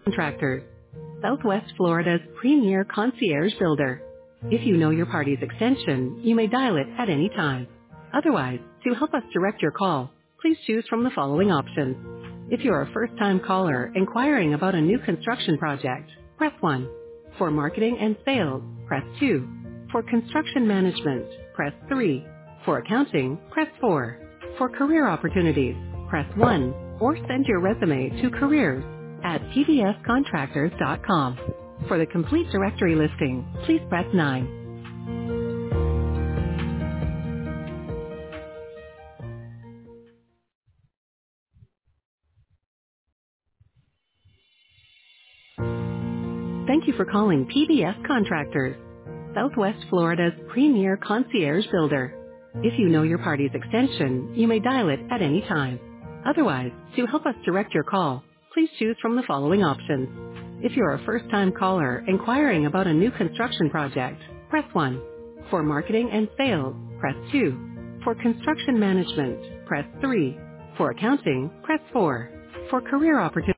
Contractors, Southwest Florida's premier concierge builder. If you know your party's extension, you may dial it at any time. Otherwise, to help us direct your call, please choose from the following options. If you're a first-time caller inquiring about a new construction project, press 1. For marketing and sales, press 2. For construction management, press 3. For accounting, press 4. For career opportunities, press 1 or send your resume to careers@pbscontractors.com. For the complete directory listing, please press 9. Thank you for calling PBS Contractors, Southwest Florida's premier concierge builder. If you know your party's extension, you may dial it at any time. Otherwise, to help us direct your call, please choose from the following options. If you're a first-time caller inquiring about a new construction project, press 1. For marketing and sales, press 2. For construction management, press 3. For accounting, press 4. For career opportunities,